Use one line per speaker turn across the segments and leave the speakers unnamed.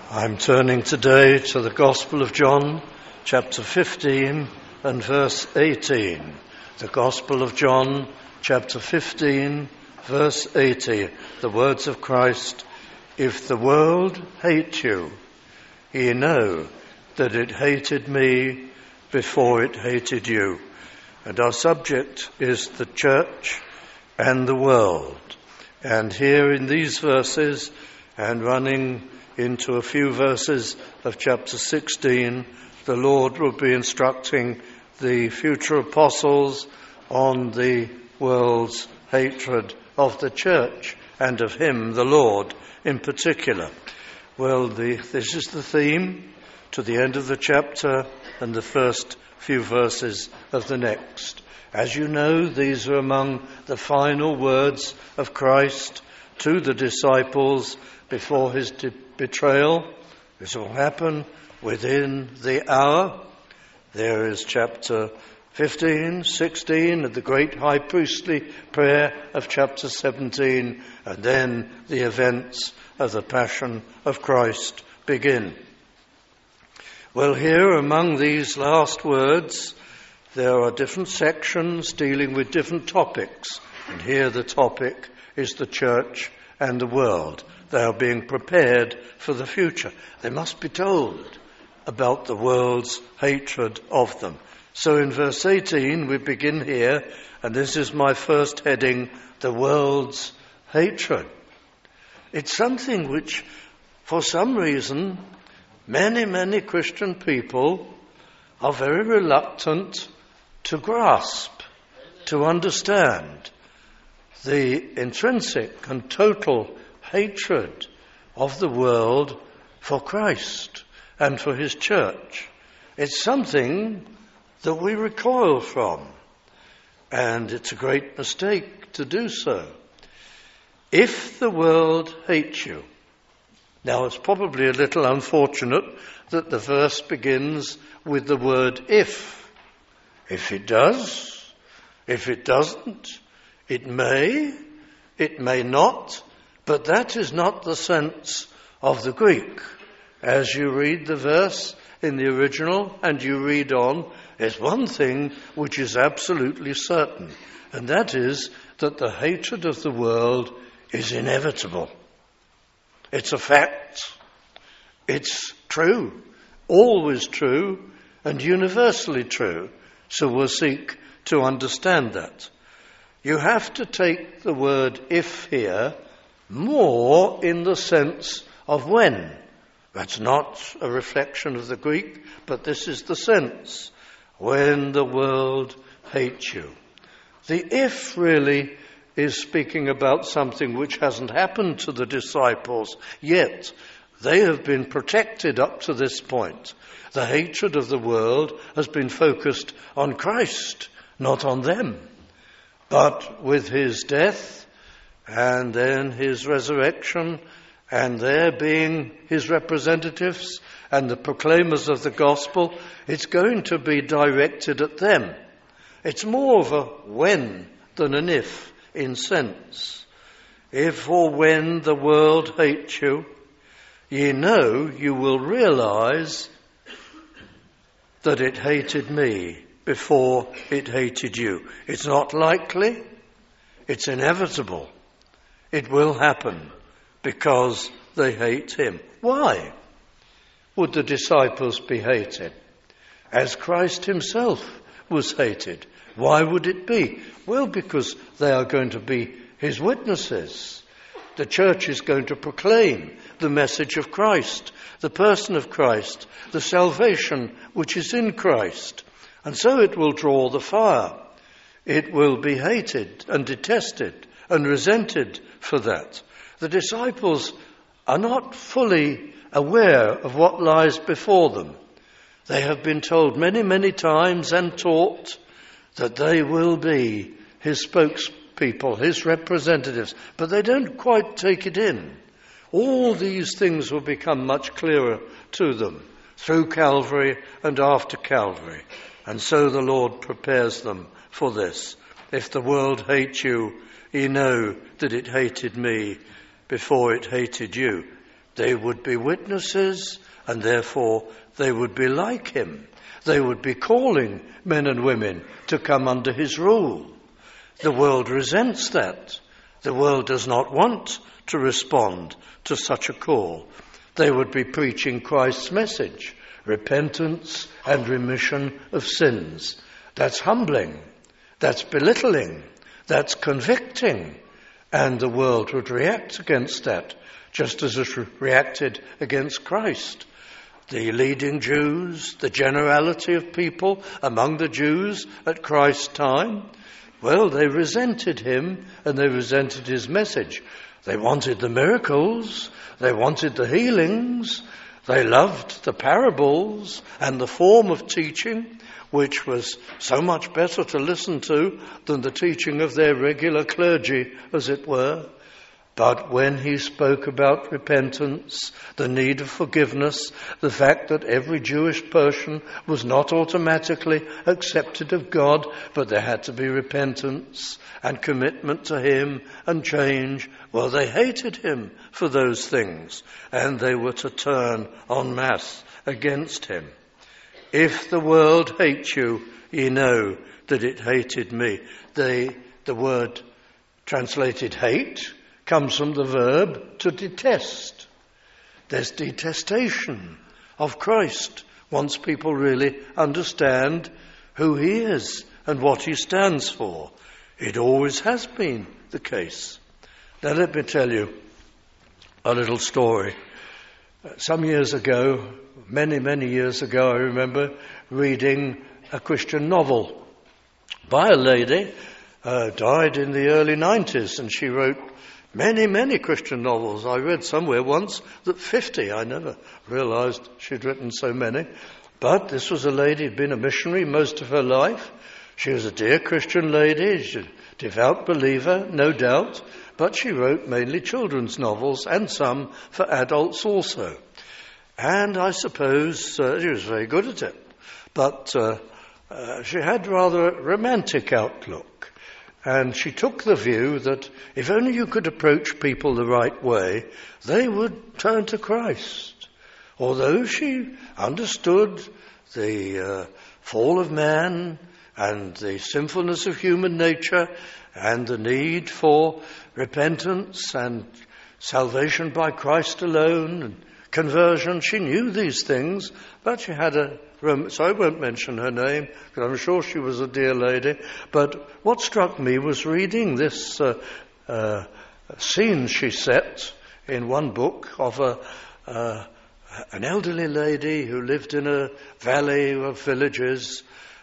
I'm turning today to the Gospel of John, chapter 15 and verse 18. The Gospel of John, chapter 15, verse 80. The words of Christ, "If the world hate you, ye know that it hated me before it hated you." And our subject is the church and the world. And here in these verses, and running into a few verses of chapter 16, the Lord will be instructing the future apostles on the world's hatred of the church and of him, the Lord, in particular. Well, this is the theme to the end of the chapter and the first few verses of the next. As you know, these are among the final words of Christ to the disciples before his betrayal. This will happen within the hour. There is chapter 15, 16, and the great high priestly prayer of chapter 17, and then the events of the Passion of Christ begin. Well, here among these last words, there are different sections dealing with different topics, and here the topic is the church and the world. They are being prepared for the future. They must be told about the world's hatred of them. So in verse 18 we begin here, and this is my first heading, the world's hatred. It's something which, for some reason, many Christian people are very reluctant to grasp, to understand the intrinsic and total hatred of the world for Christ and for his church. It's something that we recoil from, and it's a great mistake to do so. If the world hates you. Now, it's probably a little unfortunate that the verse begins with the word if. If it does, if it doesn't, it may not, but that is not the sense of the Greek. As you read the verse in the original and you read on, there's one thing which is absolutely certain, and that is that the hatred of the world is inevitable. It's a fact. It's true, always true, and universally true. So we'll seek to understand that. You have to take the word if here more in the sense of when. That's not a reflection of the Greek, but this is the sense. When the world hates you. The if really is speaking about something which hasn't happened to the disciples yet. They have been protected up to this point. The hatred of the world has been focused on Christ, not on them. But with his death and then his resurrection and their being his representatives and the proclaimers of the gospel, it's going to be directed at them. It's more of a when than an if in sense. If or when the world hates you, ye know, you will realize that it hated me before it hated you. It's not likely, it's inevitable. It will happen because they hate him. Why would the disciples be hated? As Christ himself was hated. Why would it be? Well, because they are going to be his witnesses. The church is going to proclaim the message of Christ, the person of Christ, the salvation which is in Christ. And so it will draw the fire. It will be hated and detested and resented for that. The disciples are not fully aware of what lies before them. They have been told many times and taught that they will be his spokespeople, his representatives, but they don't quite take it in. All these things will become much clearer to them through Calvary and after Calvary. And so the Lord prepares them for this. If the world hates you, ye know that it hated me before it hated you. They would be witnesses, and therefore they would be like him. They would be calling men and women to come under his rule. The world resents that. The world does not want to respond to such a call. They would be preaching Christ's message, repentance and remission of sins. That's humbling. That's belittling. That's convicting. And the world would react against that, just as it reacted against Christ. The leading Jews, the generality of people among the Jews at Christ's time, well, they resented him and they resented his message. They wanted the miracles, they wanted the healings, they loved the parables and the form of teaching, which was so much better to listen to than the teaching of their regular clergy, as it were. But when he spoke about repentance, the need of forgiveness, the fact that every Jewish person was not automatically accepted of God, but there had to be repentance and commitment to him and change, well, they hated him for those things, and they were to turn en masse against him. If the world hates you, ye know that it hated me. The word translated hate comes from the verb to detest. There's detestation of Christ once people really understand who he is and what he stands for. It always has been the case. Now let me tell you a little story. Some years ago, many years ago, I remember reading a Christian novel by a lady, died in the early 90s, and she wrote many Christian novels. I read somewhere once that 50. I never realized she'd written so many. But this was a lady who'd been a missionary most of her life. She was a dear Christian lady, she's a devout believer, no doubt, but she wrote mainly children's novels and some for adults also. And I suppose she was very good at it. But she had rather a romantic outlook. And she took the view that if only you could approach people the right way, they would turn to Christ. Although she understood the fall of man and the sinfulness of human nature and the need for repentance and salvation by Christ alone and conversion, she knew these things, but she had so I won't mention her name, because I'm sure she was a dear lady. But what struck me was reading this scene she set in one book of an elderly lady who lived in a valley of villages,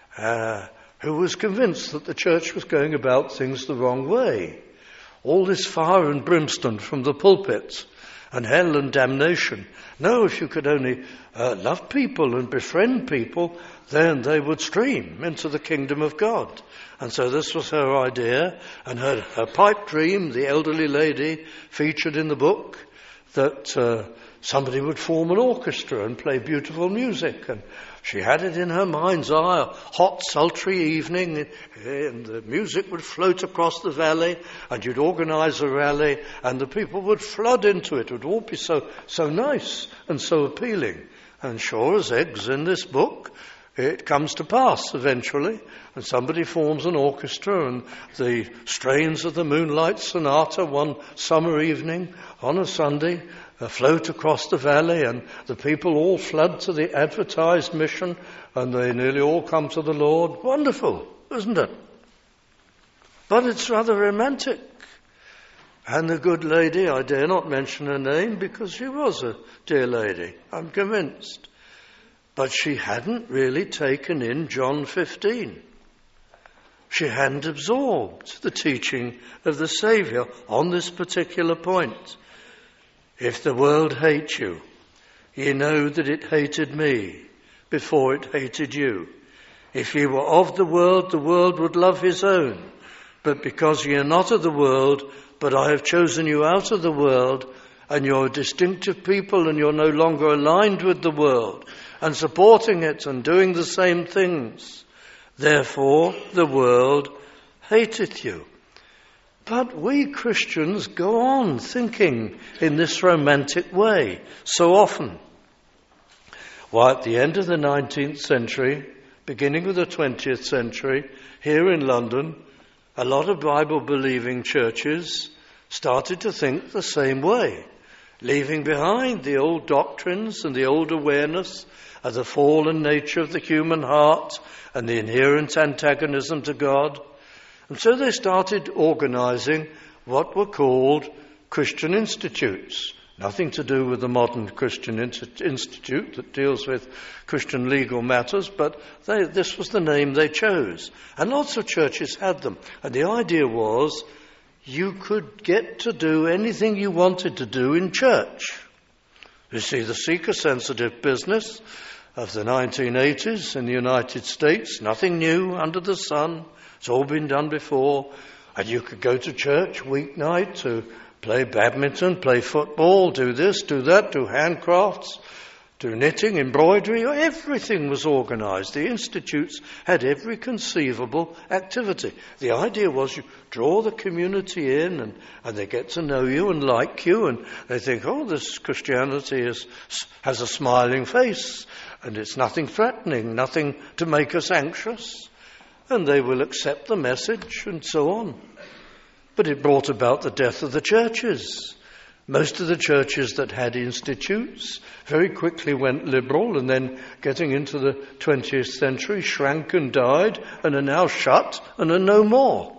who was convinced that the church was going about things the wrong way. All this fire and brimstone from the pulpits, and hell and damnation. No, if you could only love people and befriend people, then they would stream into the kingdom of God. And so this was her idea, and her pipe dream, the elderly lady featured in the book, that somebody would form an orchestra and play beautiful music. And she had it in her mind's eye, a hot, sultry evening, and the music would float across the valley, and you'd organise a rally, and the people would flood into it. It would all be so nice and so appealing. And sure as eggs in this book, it comes to pass eventually, and somebody forms an orchestra, and the strains of the Moonlight Sonata one summer evening on a Sunday float across the valley, and the people all flood to the advertised mission, and they nearly all come to the Lord. Wonderful, isn't it? But it's rather romantic. And the good lady, I dare not mention her name because she was a dear lady, I'm convinced. But she hadn't really taken in John 15. She hadn't absorbed the teaching of the Saviour on this particular point. If the world hates you, ye know that it hated me before it hated you. If ye were of the world would love his own. But because ye are not of the world, but I have chosen you out of the world, and you're a distinctive people, and you're no longer aligned with the world, and supporting it and doing the same things, therefore the world hateth you. But we Christians go on thinking in this romantic way so often. Why, at the end of the 19th century, beginning of the 20th century, here in London, a lot of Bible-believing churches started to think the same way, leaving behind the old doctrines and the old awareness of the fallen nature of the human heart and the inherent antagonism to God. And so they started organizing what were called Christian institutes. Nothing to do with the modern Christian institute that deals with Christian legal matters, but this was the name they chose. And lots of churches had them. And the idea was you could get to do anything you wanted to do in church. You see, the seeker-sensitive business of the 1980s in the United States, nothing new under the sun. It's all been done before. And you could go to church weeknight to play badminton, play football, do this, do that, do handcrafts, do knitting, embroidery. Everything was organized. The institutes had every conceivable activity. The idea was you draw the community in and they get to know you and like you, and they think, oh, this Christianity has a smiling face and it's nothing threatening, nothing to make us anxious, and they will accept the message and so on. But it brought about the death of the churches. Most of the churches that had institutes very quickly went liberal, and then getting into the 20th century shrank and died and are now shut and are no more.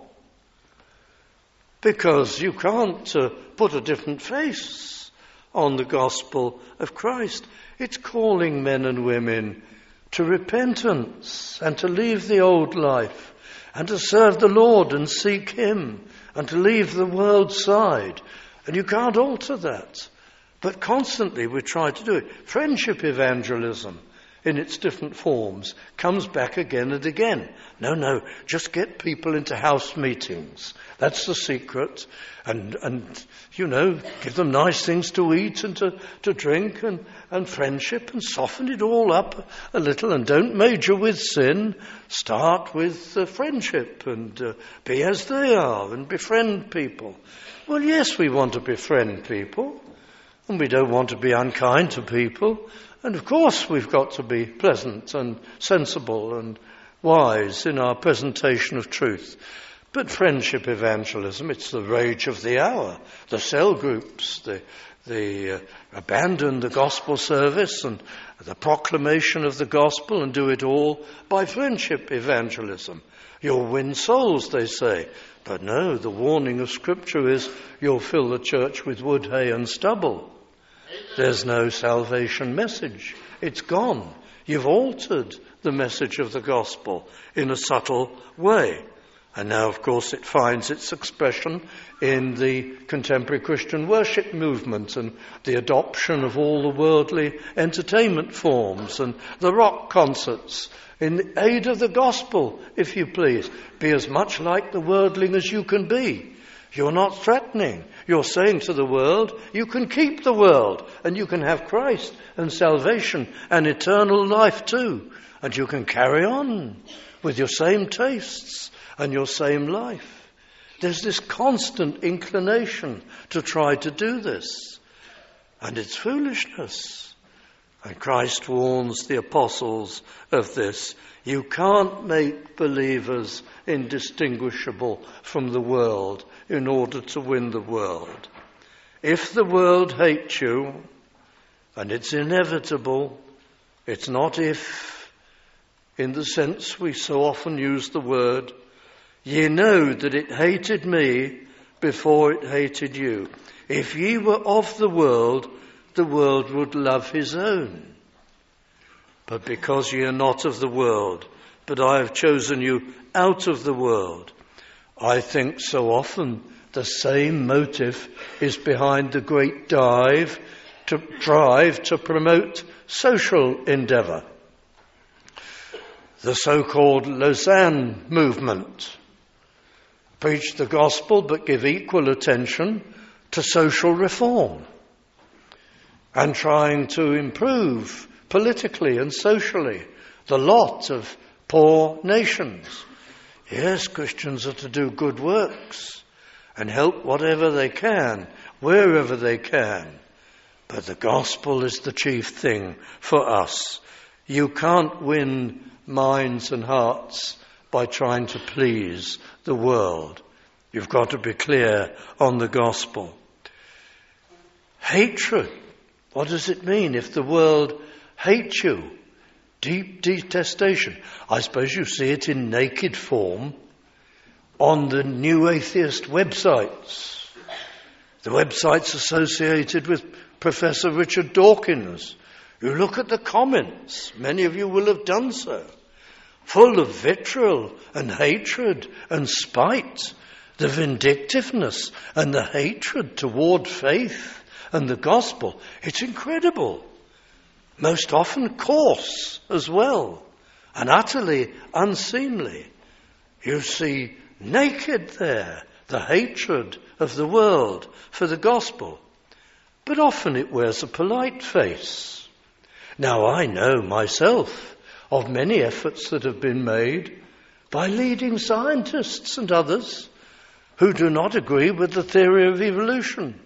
Because you can't put a different face on the gospel of Christ. It's calling men and women to repentance and to leave the old life and to serve the Lord and seek Him and to leave the world side. And you can't alter that. But constantly we try to do it. Friendship evangelism in its different forms comes back again and again. No, just get people into house meetings. That's the secret. And give them nice things to eat and to drink and friendship, and soften it all up a little, and don't major with sin. Start with friendship and be as they are and befriend people. Well, yes, we want to befriend people, and we don't want to be unkind to people. And of course we've got to be pleasant and sensible and wise in our presentation of truth. But friendship evangelism, it's the rage of the hour. The cell groups, the abandon the gospel service and the proclamation of the gospel and do it all by friendship evangelism. You'll win souls, they say. But no, the warning of Scripture is you'll fill the church with wood, hay and stubble. There's no salvation message. It's gone. You've altered the message of the gospel in a subtle way. And now, of course, it finds its expression in the contemporary Christian worship movement and the adoption of all the worldly entertainment forms and the rock concerts in the aid of the gospel, if you please. Be as much like the worldling as you can be. You're not threatening. You're saying to the world, you can keep the world and you can have Christ and salvation and eternal life too. And you can carry on with your same tastes and your same life. There's this constant inclination to try to do this. And it's foolishness. And Christ warns the apostles of this. You can't make believers indistinguishable from the world in order to win the world. If the world hates you, and it's inevitable, it's not if, in the sense we so often use the word, ye know that it hated me before it hated you. If ye were of the world would love his own. But because ye are not of the world, but I have chosen you out of the world. I think so often the same motive is behind the great drive to promote social endeavour. The so-called Lausanne movement preach the gospel but give equal attention to social reform and trying to improve politically and socially the lot of poor nations. Yes, Christians are to do good works, and help whatever they can, wherever they can. But the gospel is the chief thing for us. You can't win minds and hearts by trying to please the world. You've got to be clear on the gospel. Hatred. What does it mean if the world hates you? Deep detestation. I suppose you see it in naked form on the new atheist websites. The websites associated with Professor Richard Dawkins. You look at the comments, many of you will have done so, full of vitriol and hatred and spite, the vindictiveness and the hatred toward faith and the gospel. It's incredible. Most often coarse as well, and utterly unseemly. You see naked there the hatred of the world for the gospel. But often it wears a polite face. Now I know myself of many efforts that have been made by leading scientists and others who do not agree with the theory of evolution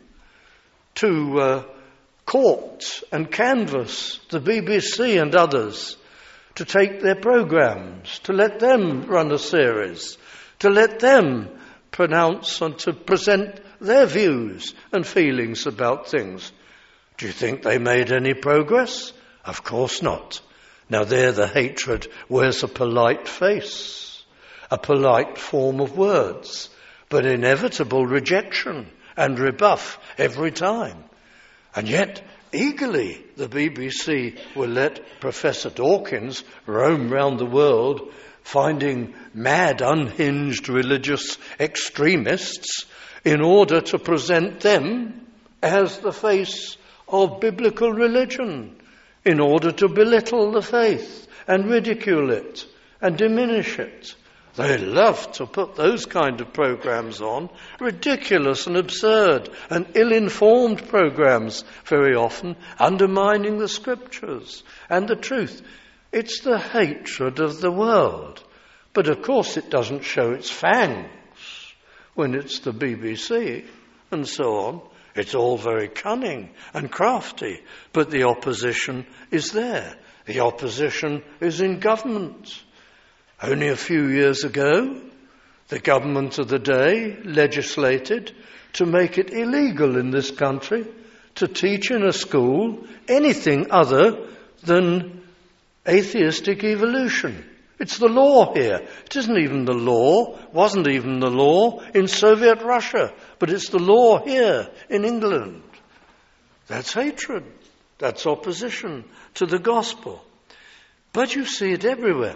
to court and canvass the BBC and others to take their programmes, to let them run a series, to let them pronounce and to present their views and feelings about things. Do you think they made any progress? Of course not. Now there the hatred wears a polite face, a polite form of words, but inevitable rejection and rebuff every time. And yet, eagerly, the BBC will let Professor Dawkins roam round the world finding mad, unhinged religious extremists in order to present them as the face of biblical religion, in order to belittle the faith and ridicule it and diminish it. They love to put those kind of programs on, ridiculous and absurd and ill-informed programs very often, undermining the scriptures and the truth. It's the hatred of the world. But of course it doesn't show its fangs when it's the BBC and so on. It's all very cunning and crafty, but the opposition is there. The opposition is in government. Only a few years ago, the government of the day legislated to make it illegal in this country to teach in a school anything other than atheistic evolution. It's the law here. It isn't even the law, wasn't even the law in Soviet Russia, but it's the law here in England. That's hatred. That's opposition to the gospel. But you see it everywhere.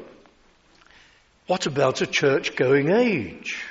What about a church-going age?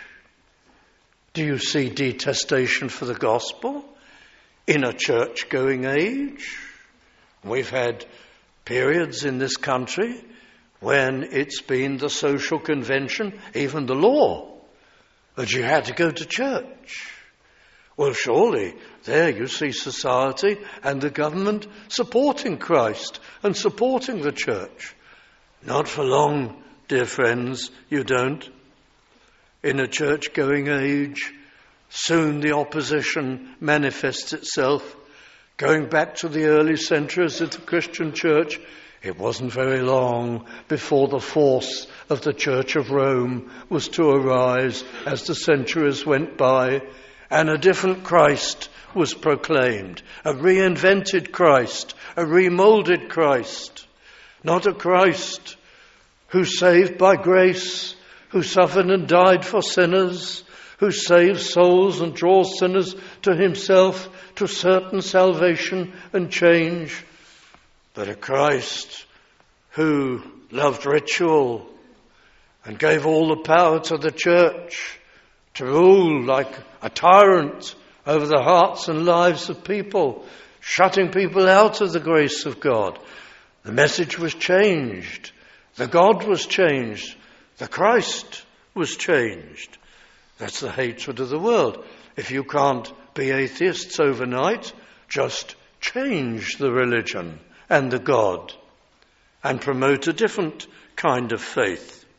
Do you see detestation for the gospel in a church-going age? We've had periods in this country when it's been the social convention, even the law, that you had to go to church. Well, surely there you see society and the government supporting Christ and supporting the church. Not for long, dear friends, you don't. In a church-going age, soon the opposition manifests itself. Going back to the early centuries of the Christian church, it wasn't very long before the force of the Church of Rome was to arise as the centuries went by, and a different Christ was proclaimed, a reinvented Christ, a remoulded Christ, not a Christ who saved by grace, who suffered and died for sinners, who saves souls and draws sinners to himself to certain salvation and change, but a Christ who loved ritual and gave all the power to the church to rule like a tyrant over the hearts and lives of people, shutting people out of the grace of God. The message was changed. The God was changed. The Christ was changed. That's the hatred of the world. If you can't be atheists overnight, just change the religion and the God and promote a different kind of faith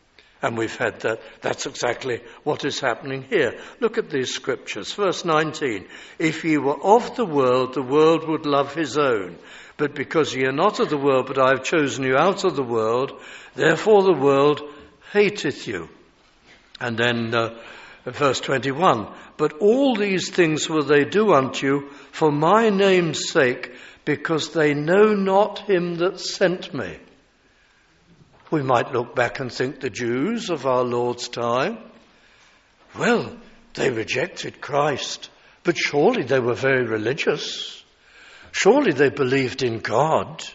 And we've had that. That's exactly what is happening here. Look at these scriptures. Verse 19. If ye were of the world would love his own. But because ye are not of the world, but I have chosen you out of the world, therefore the world hateth you. And then verse 21. But all these things will they do unto you for my name's sake, because they know not him that sent me. We might look back and think the Jews of our Lord's time, well, they rejected Christ, but surely they were very religious. Surely they believed in God.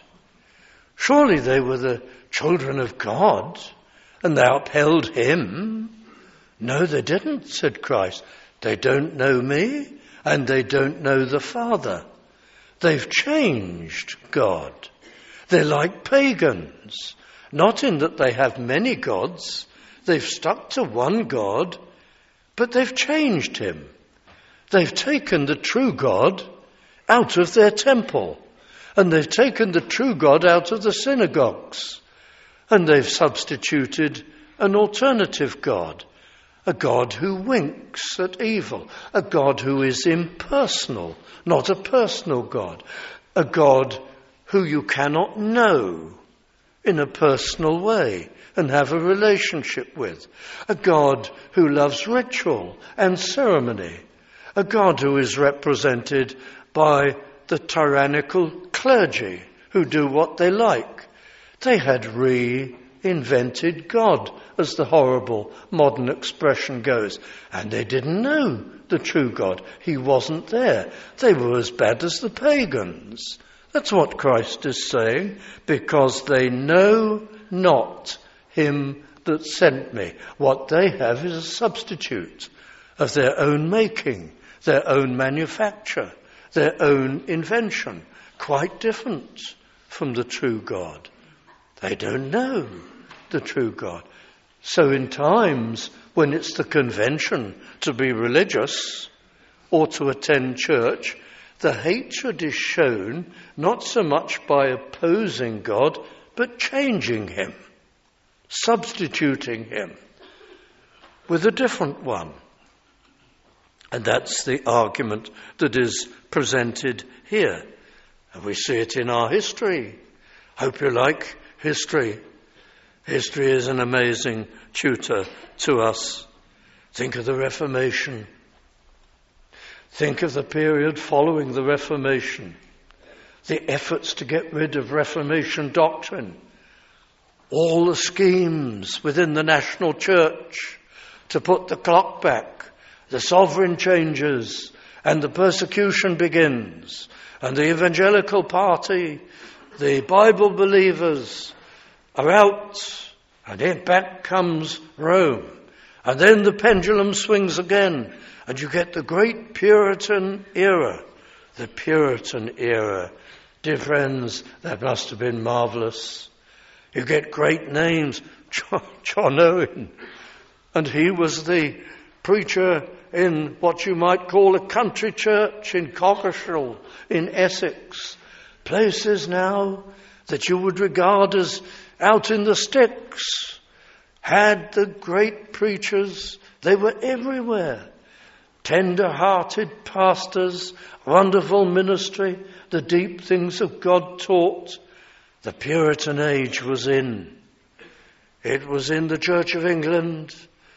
Surely they were the children of God, and they upheld him. No, they didn't, said Christ. They don't know me, and they don't know the Father. They've changed God. They're like pagans, not in that they have many gods. They've stuck to one God, but they've changed him. They've taken the true God out of their temple, and they've taken the true God out of the synagogues, and they've substituted an alternative God, a God who winks at evil, a God who is impersonal, not a personal God, a God who you cannot know in a personal way and have a relationship with, a God who loves ritual and ceremony, a God who is represented by the tyrannical clergy who do what they like. They had reinvented God, as the horrible modern expression goes, and they didn't know the true God. He wasn't there. They were as bad as the pagans. That's what Christ is saying, because they know not him that sent me. What they have is a substitute of their own making, their own manufacture, their own invention, quite different from the true God. They don't know the true God. So in times when it's the convention to be religious or to attend church, the hatred is shown not so much by opposing God, but changing him, substituting him with a different one. And that's the argument that is presented here. And we see it in our history. Hope you like history. History is an amazing tutor to us. Think of the Reformation. Think of the period following the Reformation. The efforts to get rid of Reformation doctrine. All the schemes within the national church to put the clock back. The sovereign changes and the persecution begins. And the evangelical party, the Bible believers, are out, and then back comes Rome. And then the pendulum swings again, and you get the great Puritan era. The Puritan era. Dear friends, that must have been marvellous. You get great names. John Owen. And he was the preacher in what you might call a country church in Coggeshall, in Essex. Places now that you would regard as out in the sticks. Had the great preachers, they were everywhere. Tender-hearted pastors, wonderful ministry, the deep things of God taught. The Puritan age was in. It was in the Church of England.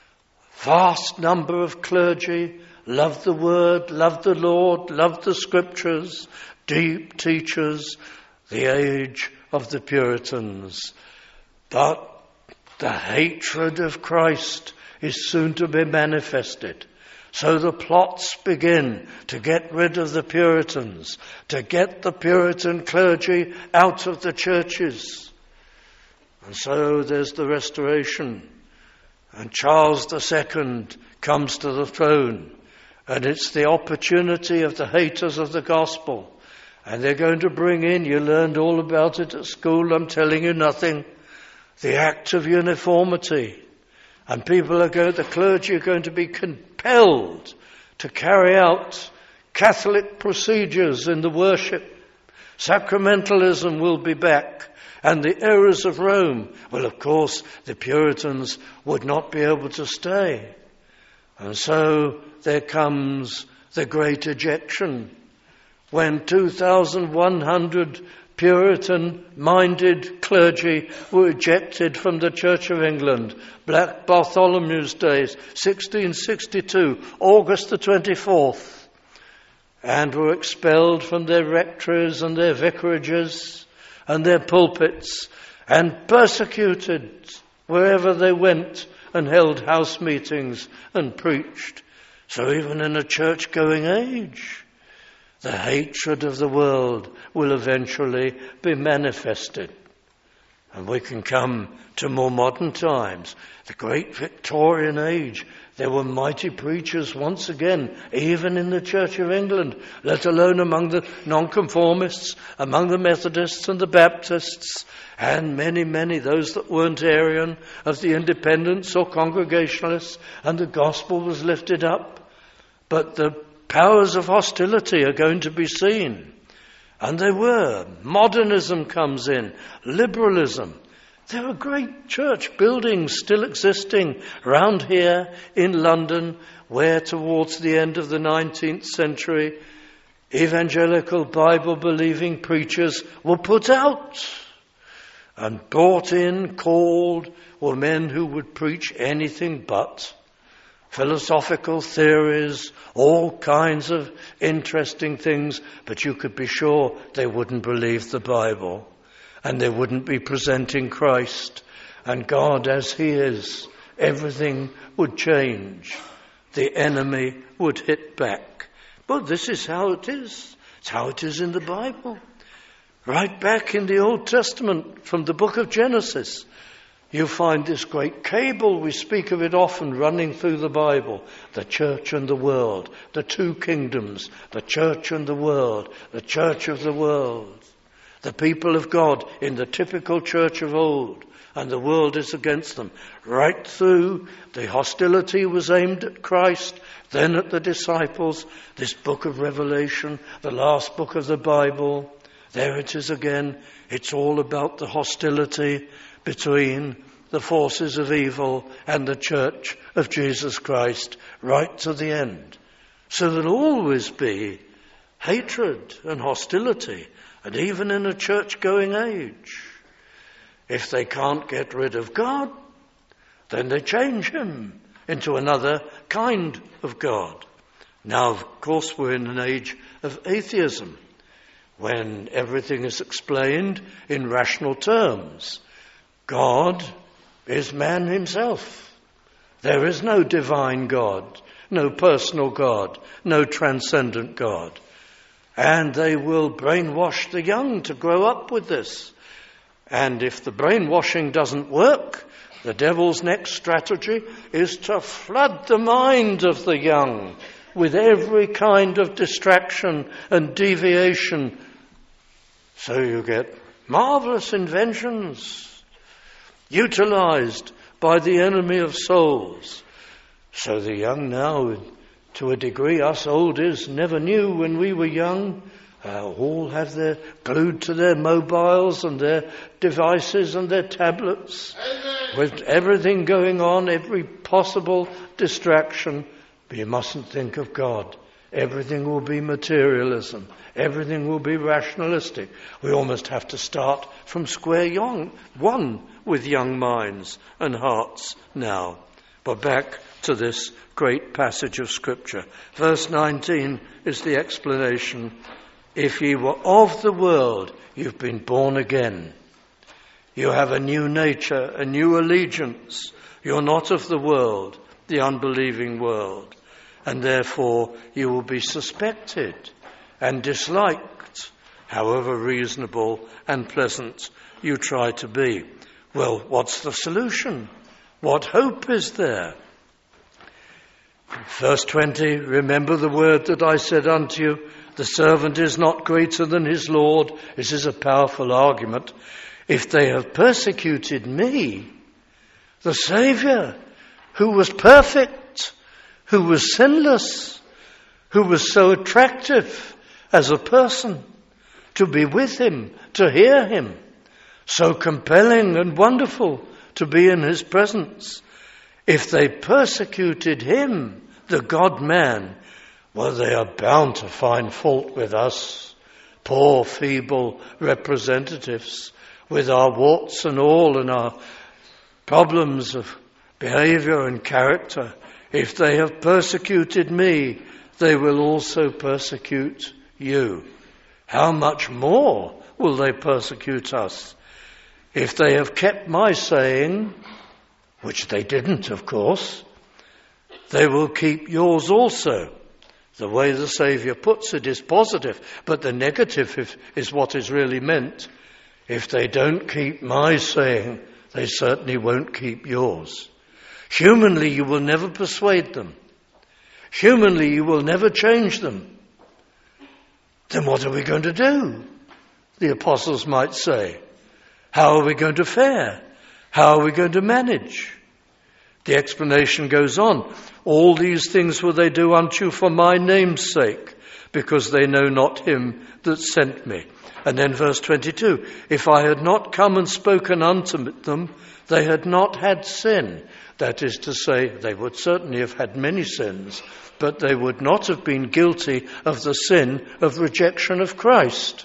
Vast number of clergy loved the Word, loved the Lord, loved the Scriptures, deep teachers, the age of the Puritans. But the hatred of Christ is soon to be manifested. So the plots begin to get rid of the Puritans, to get the Puritan clergy out of the churches. And so there's the Restoration. And Charles II comes to the throne. And it's the opportunity of the haters of the gospel. And they're going to bring in, you learned all about it at school, I'm telling you nothing, the Act of Uniformity. And the clergy are going to be compelled to carry out Catholic procedures in the worship. Sacramentalism will be back. and the errors of Rome. Well, of course, the Puritans would not be able to stay. And so there comes the great ejection, when 2,100 Puritan-minded clergy were ejected from the Church of England. Black Bartholomew's Day, 1662, August the 24th, and were expelled from their rectories and their vicarages and their pulpits and persecuted wherever they went and held house meetings and preached. So even in a church-going age, the hatred of the world will eventually be manifested. And we can come to more modern times. The great Victorian age, there were mighty preachers once again, even in the Church of England, let alone among the nonconformists, among the Methodists and the Baptists, and many, those that weren't Arian, of the Independents or Congregationalists, and the gospel was lifted up. But the powers of hostility are going to be seen. And they were. Modernism comes in. Liberalism. There are great church buildings still existing around here in London, where towards the end of the 19th century, evangelical Bible-believing preachers were put out and brought in, called, were men who would preach anything but philosophical theories, all kinds of interesting things, but you could be sure they wouldn't believe the Bible, and they wouldn't be presenting Christ and God as He is. Everything would change. The enemy would hit back. But this is how it is. It's how it is in the Bible. Right back in the Old Testament, from the book of Genesis, you find this great cable, we speak of it often, running through the Bible. The church and the world, the two kingdoms, the church and the world, the church of the world. The people of God in the typical church of old, and the world is against them. Right through, the hostility was aimed at Christ, then at the disciples. This book of Revelation, the last book of the Bible, there it is again. It's all about the hostility between the forces of evil and the church of Jesus Christ, right to the end. So there'll always be hatred and hostility, and even in a church-going age. If they can't get rid of God, then they change Him into another kind of God. Now, of course, we're in an age of atheism, when everything is explained in rational terms. God is man himself. There is no divine God, no personal God, no transcendent God. And they will brainwash the young to grow up with this. And if the brainwashing doesn't work, the devil's next strategy is to flood the mind of the young with every kind of distraction and deviation. So you get marvelous inventions utilized by the enemy of souls. So the young now, to a degree, us oldies never knew when we were young, all have their glued to their mobiles and their devices and their tablets. Amen. With everything going on, every possible distraction. But you mustn't think of God. Everything will be materialism. Everything will be rationalistic. We almost have to start from square one with young minds and hearts now. But back to this great passage of Scripture. Verse 19 is the explanation. If ye were of the world, you've been born again. You have a new nature, a new allegiance. You're not of the world, the unbelieving world. And therefore you will be suspected and disliked, however reasonable and pleasant you try to be. Well, what's the solution? What hope is there? Verse 20, remember the word that I said unto you, the servant is not greater than his Lord. This is a powerful argument. If they have persecuted me, the Saviour, who was perfect, who was sinless, who was so attractive as a person, to be with him, to hear him. so compelling and wonderful to be in his presence. If they persecuted him, the God-man, well, they are bound to find fault with us, poor, feeble representatives, with our warts and all and our problems of behavior and character. If they have persecuted me, they will also persecute you. How much more will they persecute us? If they have kept my saying, which they didn't, of course, they will keep yours also. The way the Saviour puts it is positive, but the negative is what is really meant. If they don't keep my saying, they certainly won't keep yours. Humanly, you will never persuade them. Humanly, you will never change them. Then what are we going to do? The apostles might say. How are we going to fare? How are we going to manage? The explanation goes on. All these things will they do unto you for my name's sake, because they know not him that sent me. And then verse 22, if I had not come and spoken unto them, they had not had sin. That is to say, they would certainly have had many sins, but they would not have been guilty of the sin of rejection of Christ.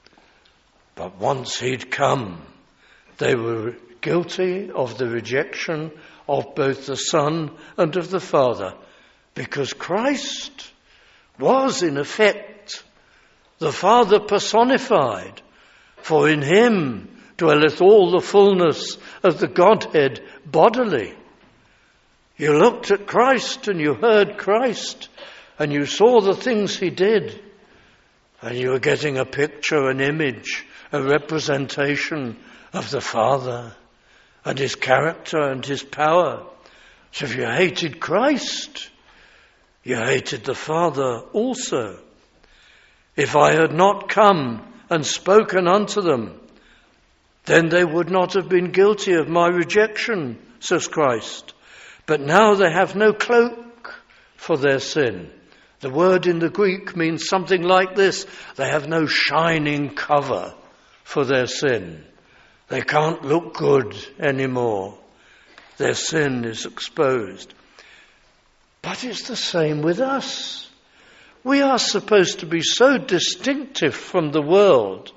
But once he'd come, they were guilty of the rejection of both the Son and of the Father, because Christ was in effect the Father personified, for in him dwelleth all the fullness of the Godhead bodily. You looked at Christ and you heard Christ and you saw the things he did, and you were getting a picture, an image, a representation of the Father and his character and his power. So if you hated Christ, you hated the Father also. If I had not come and spoken unto them, then they would not have been guilty of my rejection, says Christ. But now they have no cloak for their sin. The word in the Greek means something like this. They have no shining cover for their sin. They can't look good anymore. Their sin is exposed. But it's the same with us. We are supposed to be so distinctive from the world,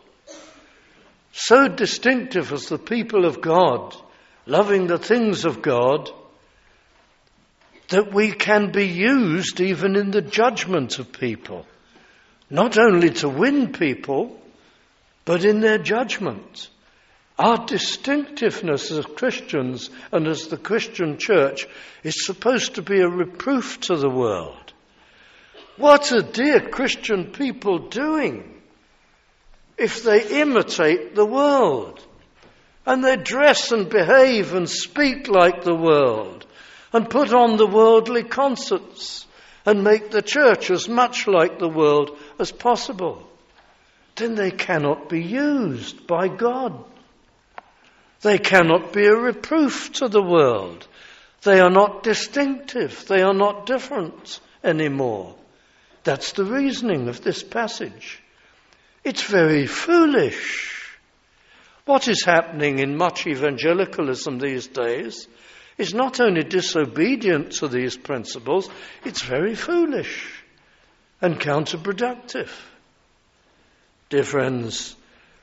so distinctive as the people of God, loving the things of God, that we can be used even in the judgment of people, not only to win people, but in their judgment. Our distinctiveness as Christians and as the Christian church is supposed to be a reproof to the world. What are dear Christian people doing if they imitate the world and they dress and behave and speak like the world and put on the worldly concerts and make the church as much like the world as possible? Then they cannot be used by God. They cannot be a reproof to the world. They are not distinctive. They are not different anymore. That's the reasoning of this passage. It's very foolish. What is happening in much evangelicalism these days is not only disobedient to these principles, it's very foolish and counterproductive. Dear friends,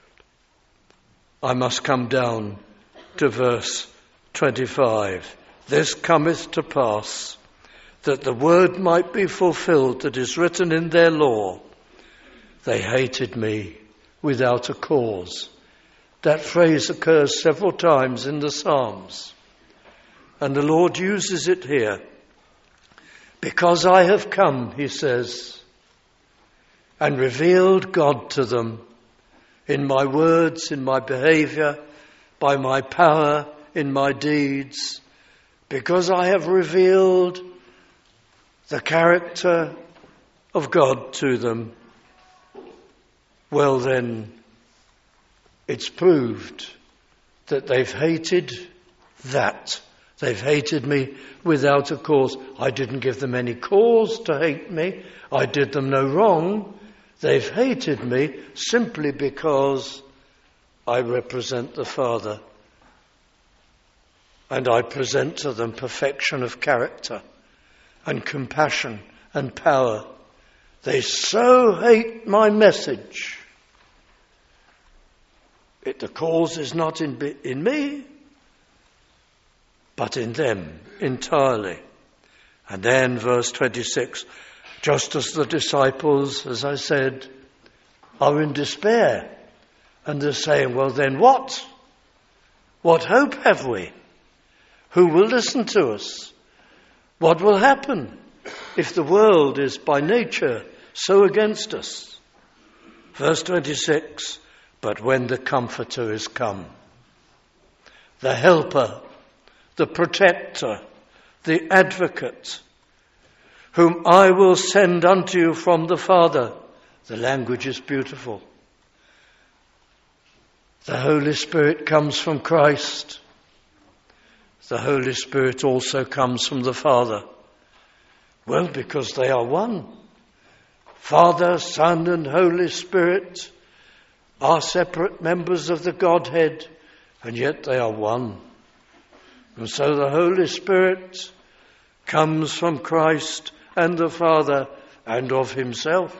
I must come down to verse 25. This cometh to pass, that the word might be fulfilled that is written in their law. They hated me without a cause. That phrase occurs several times in the Psalms. And the Lord uses it here. Because I have come, he says, and revealed God to them in my words, in my behavior, by my power, in my deeds. Because I have revealed the character of God to them, well then, it's proved that they've hated that. They've hated me without a cause. I didn't give them any cause to hate me. I did them no wrong. They've hated me simply because I represent the Father, and I present to them perfection of character and compassion and power. They so hate my message. The cause is not in me, but in them entirely. And then verse 26, just as the disciples, as I said, are in despair, and they're saying, well then what? What hope have we? Who will listen to us? What will happen if the world is by nature so against us? Verse 26, but when the Comforter is come, the Helper, the Protector, the Advocate, whom I will send unto you from the Father. The language is beautiful. The Holy Spirit comes from Christ. The Holy Spirit also comes from the Father. Well, because they are one. Father, Son, and Holy Spirit are separate members of the Godhead, and yet they are one. And so the Holy Spirit comes from Christ and the Father and of himself.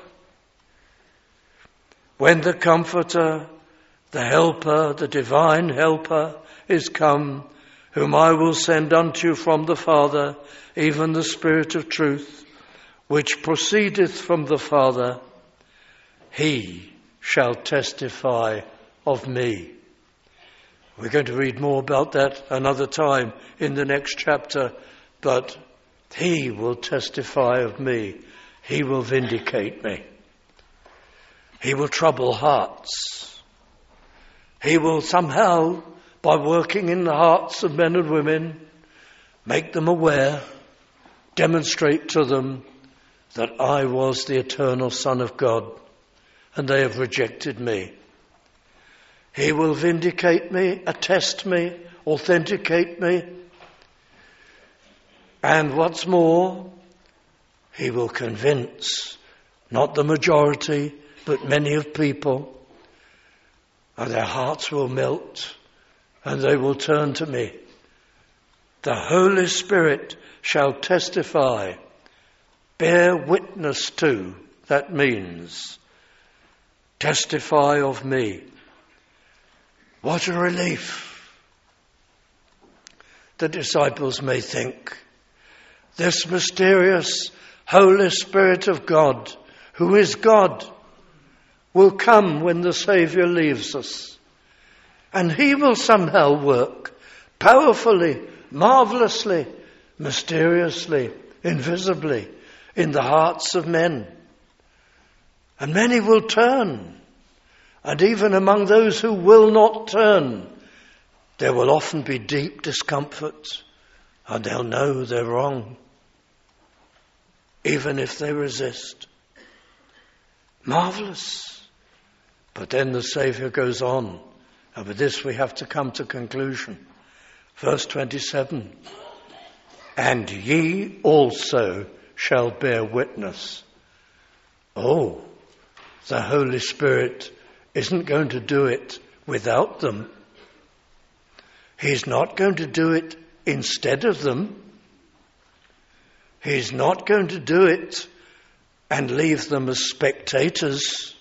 When the Comforter, the Helper, the divine Helper is come, whom I will send unto you from the Father, even the Spirit of truth, which proceedeth from the Father, he shall testify of me. We're going to read more about that another time in the next chapter, but he will testify of me. He will vindicate me. He will trouble hearts. He will somehow, by working in the hearts of men and women, make them aware, demonstrate to them that I was the eternal Son of God and they have rejected me. He will vindicate me, attest me, authenticate me. And what's more, he will convince, not the majority, but many of people, and their hearts will melt, and they will turn to me. The Holy Spirit shall testify, bear witness to, that means testify of me. What a relief. The disciples may think, this mysterious Holy Spirit of God, who is God, will come when the Saviour leaves us. And he will somehow work powerfully, marvellously, mysteriously, invisibly in the hearts of men. And many will turn. And even among those who will not turn, there will often be deep discomfort, and they'll know they're wrong, even if they resist. Marvelous. But then the Saviour goes on, and with this we have to come to conclusion. Verse 27, and ye also shall bear witness. Oh, the Holy Spirit isn't going to do it without them. He's not going to do it instead of them. He's not going to do it and leave them as spectators.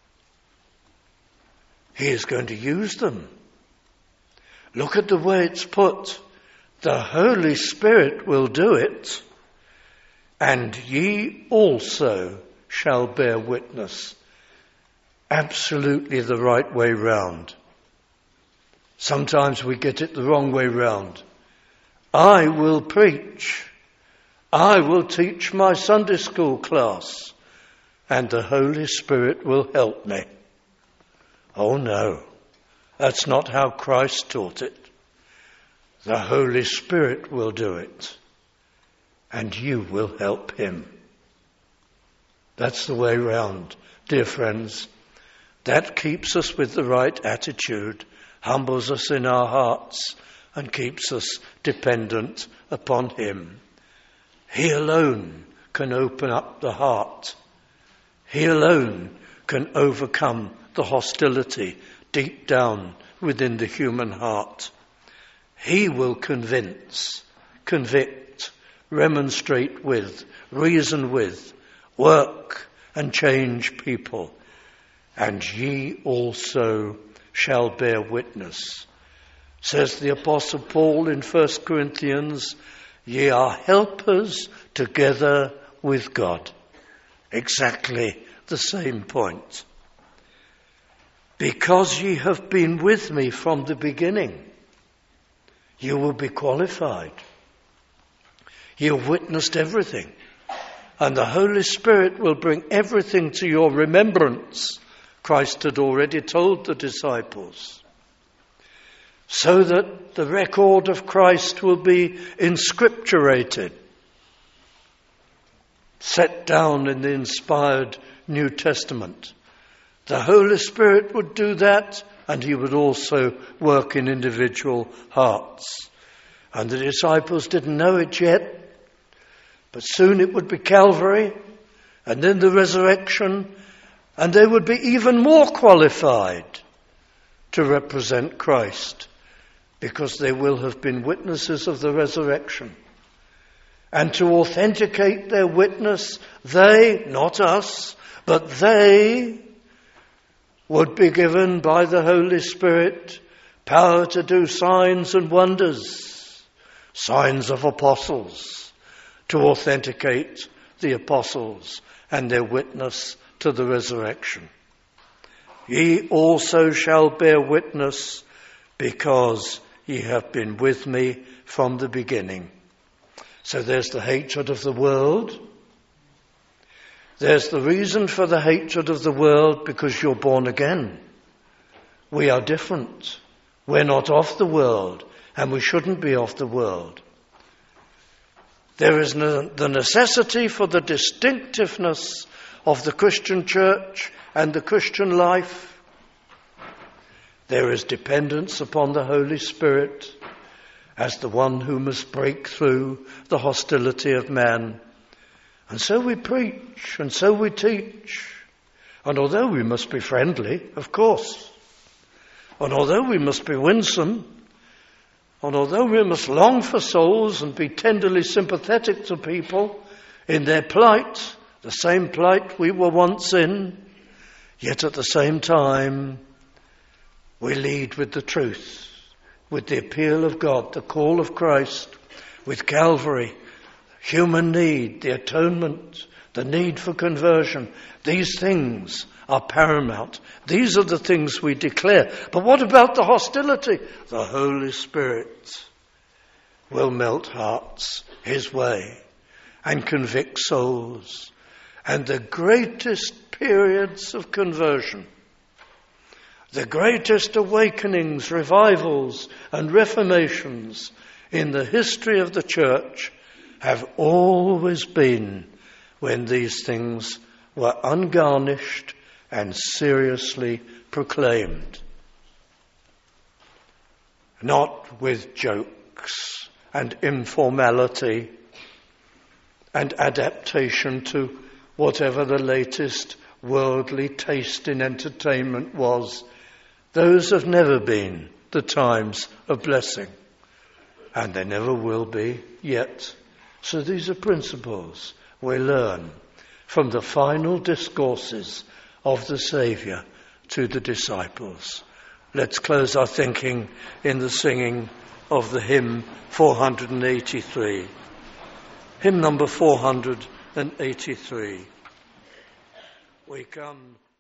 He is going to use them. Look at the way it's put. The Holy Spirit will do it, and ye also shall bear witness. Absolutely the right way round. Sometimes we get it the wrong way round. I will preach. I will teach my Sunday school class, and the Holy Spirit will help me. Oh no, that's not how Christ taught it. The Holy Spirit will do it, and you will help him. That's the way round, dear friends. That keeps us with the right attitude, humbles us in our hearts, and keeps us dependent upon him. He alone can open up the heart. He alone can overcome the hostility deep down within the human heart. He will convince, convict, remonstrate with, reason with, work and change people. And ye also shall bear witness. Says the Apostle Paul in 1 Corinthians, ye are helpers together with God. Exactly the same point. Because ye have been with me from the beginning, you will be qualified. You have witnessed everything. And the Holy Spirit will bring everything to your remembrance. Christ had already told the disciples. So that the record of Christ will be inscripturated, set down in the inspired New Testament. The Holy Spirit would do that, and he would also work in individual hearts. And the disciples didn't know it yet, but soon it would be Calvary, and then the resurrection, and they would be even more qualified to represent Christ, because they will have been witnesses of the resurrection. And to authenticate their witness, they, not us, but they would be given by the Holy Spirit power to do signs and wonders, signs of apostles, to authenticate the apostles and their witness to the resurrection. Ye also shall bear witness, because ye have been with me from the beginning. So there's the hatred of the world. There's the reason for the hatred of the world, because you're born again. We are different. We're not of the world, and we shouldn't be of the world. There is the necessity for the distinctiveness of the Christian church and the Christian life. There is dependence upon the Holy Spirit as the one who must break through the hostility of man. And so we preach, and so we teach. And although we must be friendly, of course, and although we must be winsome, and although we must long for souls and be tenderly sympathetic to people in their plight, the same plight we were once in, yet at the same time we lead with the truth, with the appeal of God, the call of Christ, with Calvary, human need, the atonement, the need for conversion. These things are paramount. These are the things we declare. But what about the hostility? The Holy Spirit will melt hearts his way and convict souls. And the greatest periods of conversion, the greatest awakenings, revivals, and reformations in the history of the church have always been when these things were ungarnished and seriously proclaimed. Not with jokes and informality and adaptation to whatever the latest worldly taste in entertainment was. Those have never been the times of blessing, and they never will be yet. So these are principles we learn from the final discourses of the Saviour to the disciples. Let's close our thinking in the singing of the hymn 483. Hymn number 483. We come